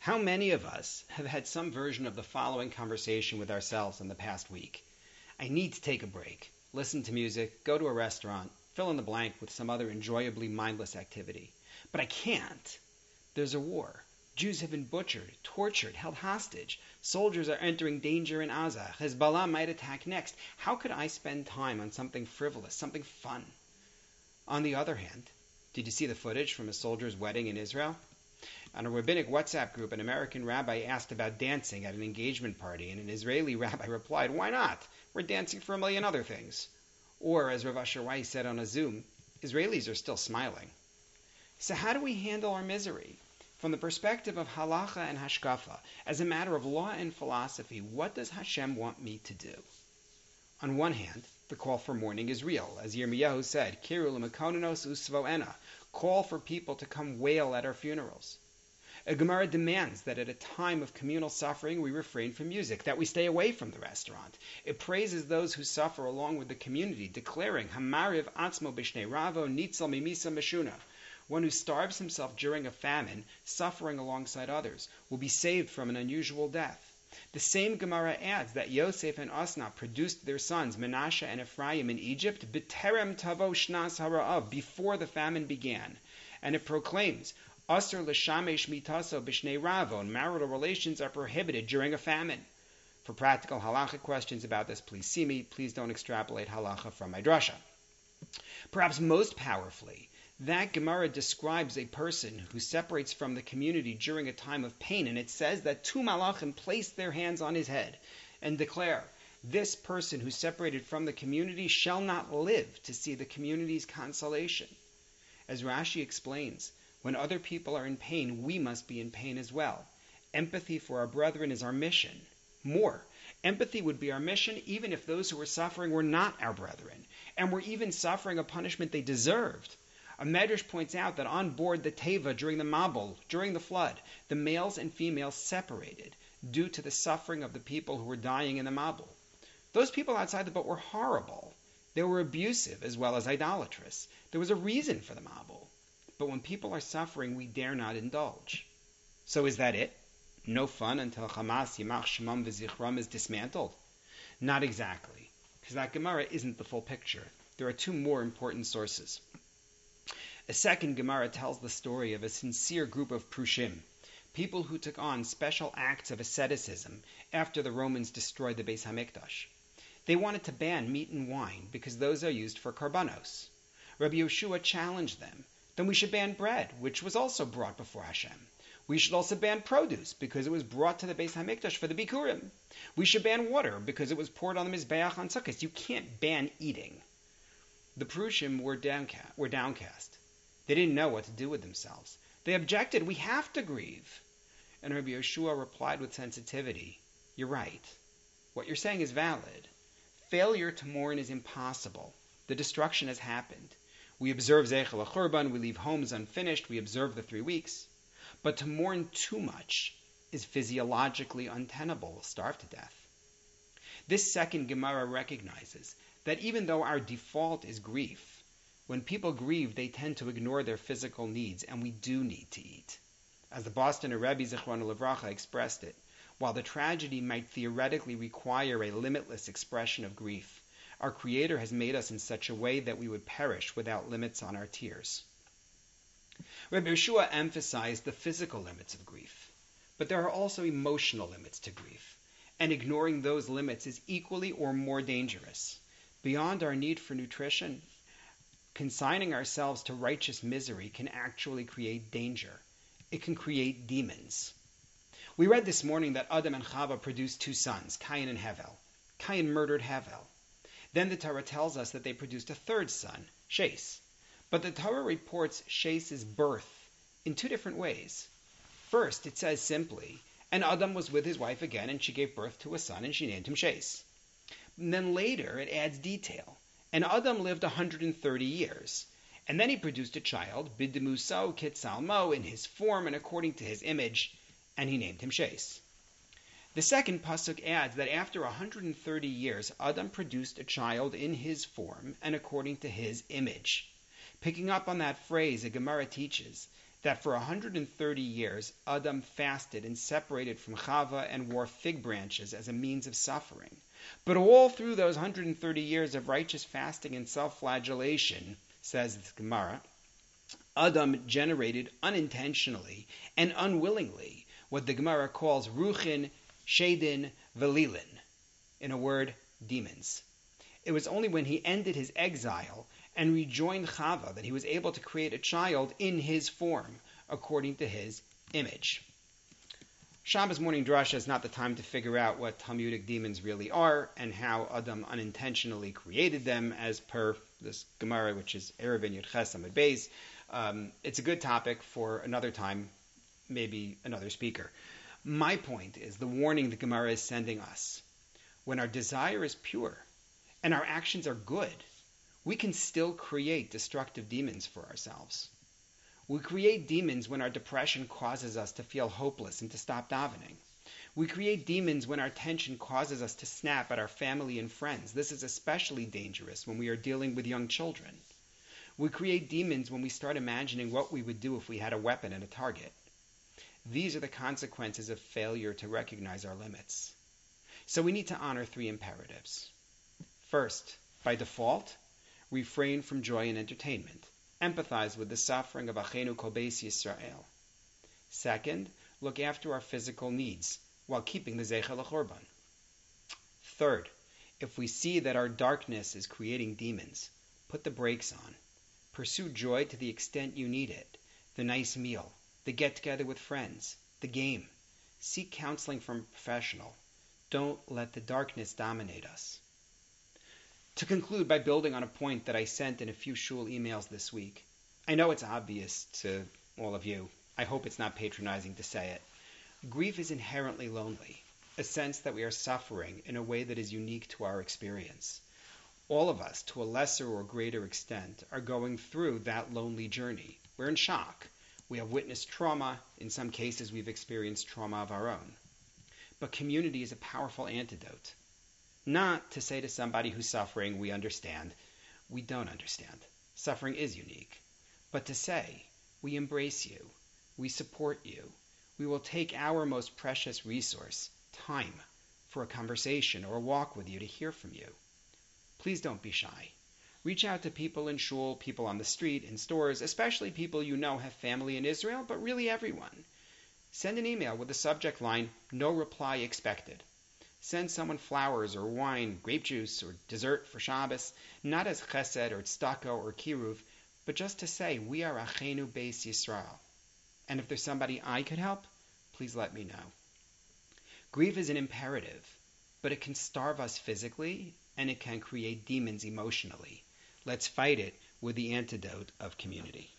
How many of us have had some version of the following conversation with ourselves in the past week? I need to take a break, listen to music, go to a restaurant, fill in the blank with some other enjoyably mindless activity. But I can't. There's a war. Jews have been butchered, tortured, held hostage. Soldiers are entering danger in Gaza. Hezbollah might attack next. How could I spend time on something frivolous, something fun? On the other hand, did you see the footage from a soldier's wedding in Israel? On a rabbinic WhatsApp group, an American rabbi asked about dancing at an engagement party, and an Israeli rabbi replied, "Why not? We're dancing for a million other things." Or, as Rav Asher Weiss said on a Zoom, Israelis are still smiling. So how do we handle our misery? From the perspective of halacha and hashkafa, as a matter of law and philosophy, what does Hashem want me to do? On one hand, the call for mourning is real. As Yirmiyahu said, Kiru l'mekononos usvoena, call for people to come wail at our funerals. A Gemara demands that at a time of communal suffering we refrain from music, that we stay away from the restaurant. It praises those who suffer along with the community, declaring, Hamariv atzmo b'shnei ravo nitzel mimisa meshuna. One who starves himself during a famine, suffering alongside others, will be saved from an unusual death. The same Gemara adds that Yosef and Osna produced their sons, Menashe and Ephraim, in Egypt, b'terem tavo shnas hara'av, before the famine began. And it proclaims, Asr l'shamesh mitaso b'shnei ravo, and marital relations are prohibited during a famine. For practical halacha questions about this, please see me. Please don't extrapolate halacha from my drasha. Perhaps most powerfully, that Gemara describes a person who separates from the community during a time of pain, and it says that two malachim placed their hands on his head and declare, this person who separated from the community shall not live to see the community's consolation. As Rashi explains, when other people are in pain, we must be in pain as well. Empathy for our brethren is our mission. More, empathy would be our mission even if those who were suffering were not our brethren, and were even suffering a punishment they deserved. A Medrash points out that on board the Teva during the Mabul, during the flood, the males and females separated due to the suffering of the people who were dying in the Mabul. Those people outside the boat were horrible. They were abusive as well as idolatrous. There was a reason for the Mabul. But when people are suffering, we dare not indulge. So is that it? No fun until Hamas, Yimach Shemam V'Zichram is dismantled? Not exactly, because that Gemara isn't the full picture. There are two more important sources. A second Gemara tells the story of a sincere group of Prushim, people who took on special acts of asceticism after the Romans destroyed the Beis Hamikdash. They wanted to ban meat and wine because those are used for karbanos. Rabbi Yeshua challenged them. Then we should ban bread, which was also brought before Hashem. We should also ban produce, because it was brought to the Beis Hamikdash for the Bikurim. We should ban water, because it was poured on the Mizbeach on Sukkot. You can't ban eating. The Prushim were downcast. They didn't know what to do with themselves. They objected, we have to grieve. And Rabbi Yeshua replied with sensitivity, you're right. What you're saying is valid. Failure to mourn is impossible. The destruction has happened. We observe Zeichel HaChurban, we leave homes unfinished, we observe the 3 weeks. But to mourn too much is physiologically untenable, we'll starve to death. This second Gemara recognizes that even though our default is grief, when people grieve, they tend to ignore their physical needs, and we do need to eat. As the Bostoner Rebbe Zichrono Livracha expressed it, while the tragedy might theoretically require a limitless expression of grief, our Creator has made us in such a way that we would perish without limits on our tears. Rabbi Yeshua emphasized the physical limits of grief, but there are also emotional limits to grief, and ignoring those limits is equally or more dangerous. Beyond our need for nutrition, consigning ourselves to righteous misery can actually create danger. It can create demons. We read this morning that Adam and Chava produced 2 sons, Cain and Hevel. Cain murdered Hevel. Then the Torah tells us that they produced a 3rd son, Shes. But the Torah reports Shes's birth in 2 different ways. First, it says simply, and Adam was with his wife again, and she gave birth to a son, and she named him Shes. And then later, it adds detail. And Adam lived 130 years. And then he produced a child, B'demuso Kitzalmo, in his form and according to his image, and he named him Shes. The second pasuk adds that after 130 years, Adam produced a child in his form and according to his image. Picking up on that phrase, a Gemara teaches that for 130 years Adam fasted and separated from Chava and wore fig branches as a means of suffering. But all through those 130 years of righteous fasting and self-flagellation, says the Gemara, Adam generated unintentionally and unwillingly what the Gemara calls ruchin, shadin, velilin. In a word, demons. It was only when he ended his exile and rejoined Chava that he was able to create a child in his form, according to his image. Shabbos morning drasha is not the time to figure out what Talmudic demons really are and how Adam unintentionally created them, as per this Gemara, which is Eruvin Yud Ches Amud Beis. It's a good topic for another time, maybe another speaker. My point is the warning the Gemara is sending us. When our desire is pure and our actions are good, we can still create destructive demons for ourselves. We create demons when our depression causes us to feel hopeless and to stop davening. We create demons when our tension causes us to snap at our family and friends. This is especially dangerous when we are dealing with young children. We create demons when we start imagining what we would do if we had a weapon and a target. These are the consequences of failure to recognize our limits. So we need to honor three imperatives. First, by default, refrain from joy and entertainment. Empathize with the suffering of Achenu Kol Beis Yisrael. Second, look after our physical needs while keeping the Zeicha L'Chorban. Third, if we see that our darkness is creating demons, put the brakes on. Pursue joy to the extent you need it. The nice meal, the get-together with friends, the game. Seek counseling from a professional. Don't let the darkness dominate us. To conclude by building on a point that I sent in a few shul emails this week, I know it's obvious to all of you. I hope it's not patronizing to say it. Grief is inherently lonely, a sense that we are suffering in a way that is unique to our experience. All of us, to a lesser or greater extent, are going through that lonely journey. We're in shock. We have witnessed trauma. In some cases, we've experienced trauma of our own. But community is a powerful antidote. Not to say to somebody who's suffering, we understand. We don't understand. Suffering is unique. But to say, we embrace you. We support you. We will take our most precious resource, time, for a conversation or a walk with you to hear from you. Please don't be shy. Reach out to people in shul, people on the street, in stores, especially people you know have family in Israel, but really everyone. Send an email with the subject line, "No reply expected." Send someone flowers or wine, grape juice, or dessert for Shabbos, not as chesed or tzedakah or kiruv, but just to say, we are Achenu Beis Yisrael. And if there's somebody I could help, please let me know. Grief is an imperative, but it can starve us physically, and it can create demons emotionally. Let's fight it with the antidote of community.